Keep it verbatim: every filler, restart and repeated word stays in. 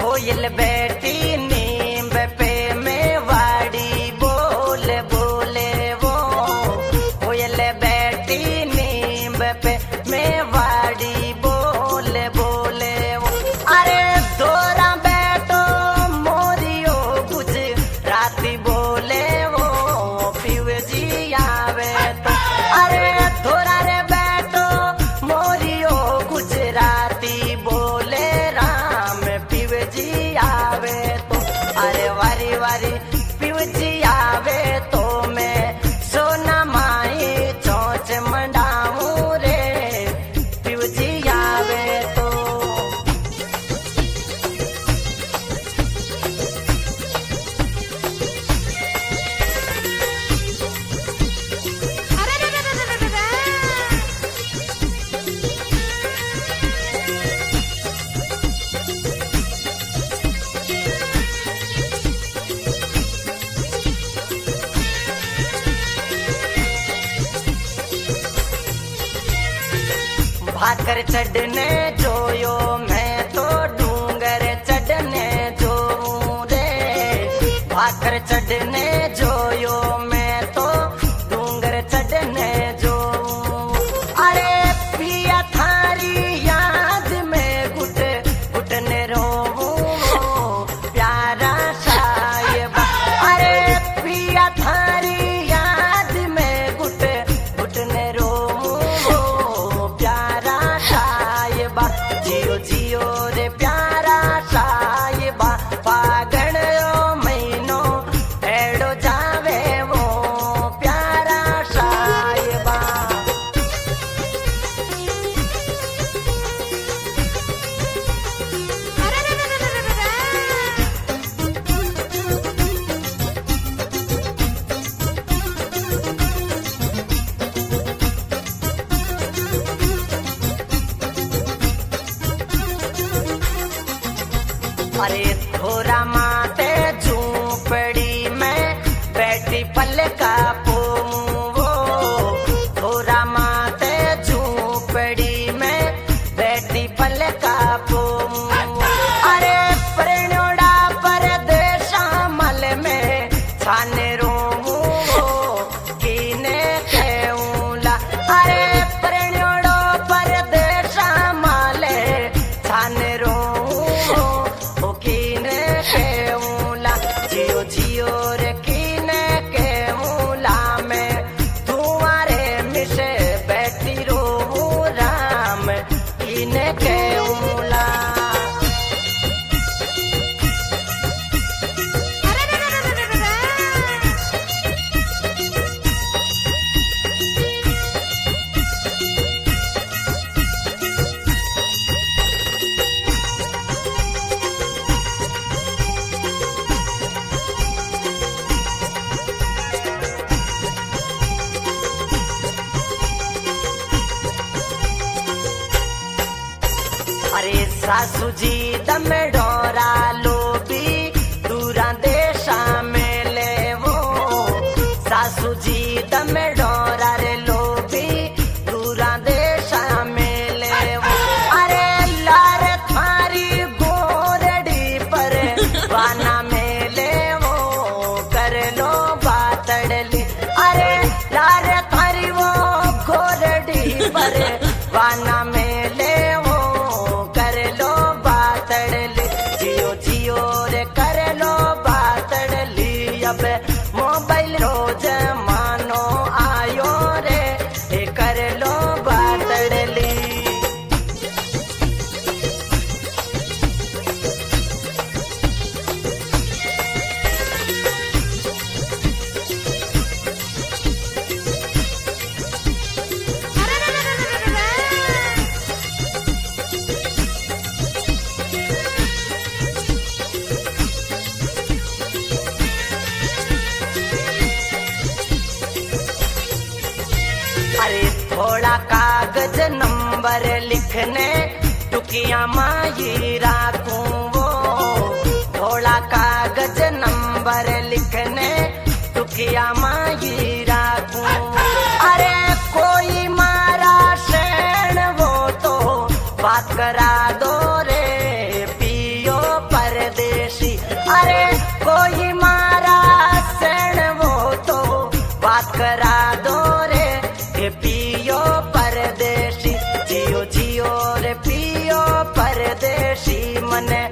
कोयल बैठी नीम पे में वाड़ी बोले बोले वो कोयल बैठी नीम पे में वाड़ी बोले बोले वो अरे तोरा बैठो मोरियो गुजराती बोले वो पिव जी आवे तो अरे तोरा रे बैठो मोरियो गुजराती बोले राम पिव जी आवे तो अरे वारी वारी पिव जी आवे तो मैं सोना माई चोच मंडाऊ रे पिव जी आवे तो भाकर चढ़ने जोयो मैं तो डूंगर चढ़ने जो रे भाकर चढ़ने जोयो मैं तो डूंगर चढ़ने जो अरे पिया थारी याद में गुट गुटने रो प्यारा साहिबा अरे पिया थारी याद में गुट गुटने रो जियो जियो रे प्यारा साहिबा पागण महीनो एड़ो जावे वो प्यारा साहिबा अरे थोड़ा माते झूपड़ी में बैठी पल का वो थोड़ा माते झूपड़ी में बैठी पल का अरे प्रणोड़ा परदेशा मल में छाने रो कीने केऊला अरे प्रणोड़ो परदेशा मले छाने रो जियो जियो रे कीने के मूला में तुम्हारे मिसे बैठी रो राम कीने के मूला अरे सासू जी दम डोरा लोभी दूरा देशा में ले वो सासू जी दम डोरा रे लोभी दूरा देशा में ले वो अरे लार थारी गोरड़ी पर वाना में ले वो कर लो बातड़ली अरे लार थारी वो गोरड़ी पर वाना में जियो जियो रे कर लो बातड़ली अब मोबाइल रोज मानो आयो रे ए कर लो बातड़ली अरे थोड़ा कागज नंबर लिखने टुकिया माई राखूं वो थोड़ा कागज नंबर लिखने टुकिया माई राखूं अरे कोई मारा शेण वो तो बात करा दो रे पियो पर मन